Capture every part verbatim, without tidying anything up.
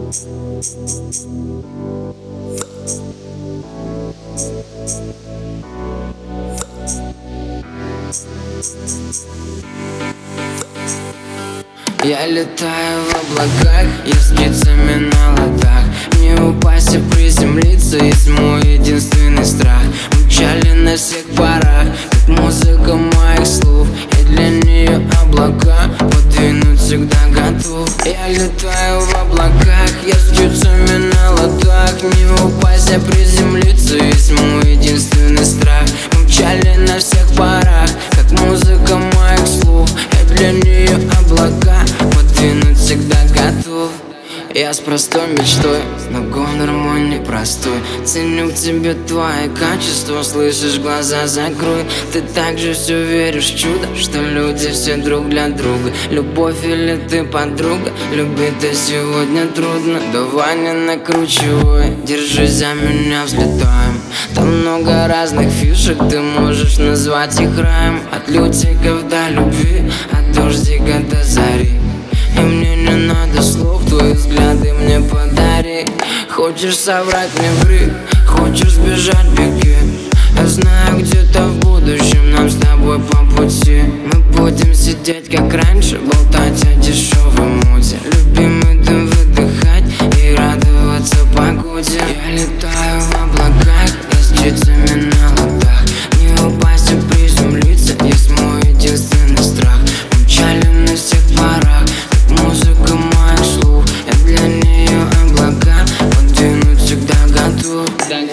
Я летаю в облаках, я с птицами на ладах. Не упасть и приземлиться есть мой единственный страх. Мчали на всех парах, как музыка моих слов. И для нее облака подвинуть всегда готов. Я летаю в облаках, я с птицами на ладах. Не упасть, а приземлиться есть мой единственный страх. Мчали на всех парах, как музыка моих слов. И для нее облака подвинуть всегда готов. Я с простой мечтой, но гонор мой непростой. Ценю к тебе твои качества, слышишь, глаза закрой. Ты так же все веришь в чудо, что люди все друг для друга. Любовь или ты подруга, любить-то сегодня трудно. Давай не накручивай, держись за меня, взлетаем. Там много разных фишек, ты можешь назвать их раем. От лютиков до любви, от дождика до зари. И мне не надо слов, твои взгляды мне подари. Хочешь соврать, мне ври, хочешь сбежать, беги. Я знаю, где-то в будущем нам с тобой по пути. Мы будем сидеть как раньше, болтать о дешевой моде. Любимый дым выдыхать и радоваться погоде. Я летаю в облаках, я с птицами на ладах. Не упасть и приземлиться есть мой единственный страх. Мчали на всех парах, музыка моих слов. Я для нее облака подвинуть всегда готов.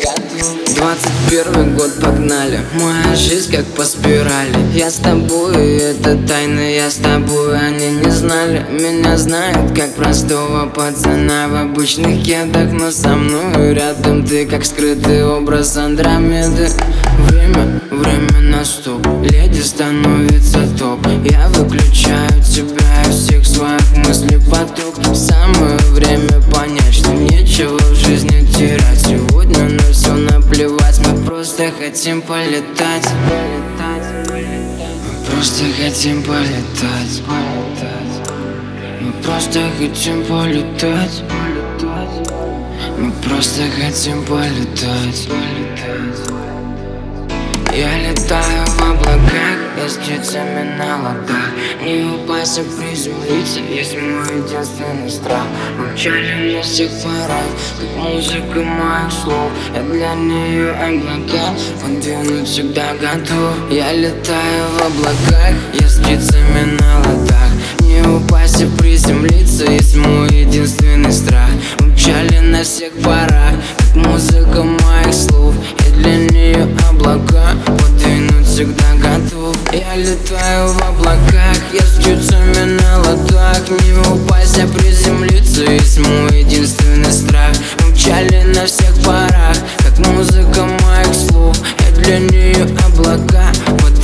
Двадцать первый год, погнали. Моя жизнь как по спирали. Я с тобой, и это тайна, я с тобой. Они не знали, меня знают как простого пацана в обычных кедах. Но со мной рядом ты как скрытый образ Андромеды. Время, время на стоп, леди становится топ. Я выключаю тебя и всех своих мыслей поток. Самое время понять, что нечего в жизни терять. Сегодня на все наплевать, мы просто хотим полетать. Мы просто хотим полетать. Мы просто хотим полетать. Мы просто хотим полетать. Я летаю в облаках, я с птицами на ладах. Не упасть, а приземлиться есть мой единственный страх. Мы мчали на всех парах, как музыка моих слов. Я для нее облака подвинуть всегда готов. Я летаю в облаках, я с птицами на ладах. Не упасть, а приземлиться есть мой единственный страх. Мы мчали на всех парах, как музыка моих слов. Я для нее облака подвинуть всегда готов. Я летаю в облаках, я с птицами на ладах. Не упасть, а приземлиться есть мой единственный страх. Мы мчали на всех парах, как музыка моих слов. Я для нее облака подвинуть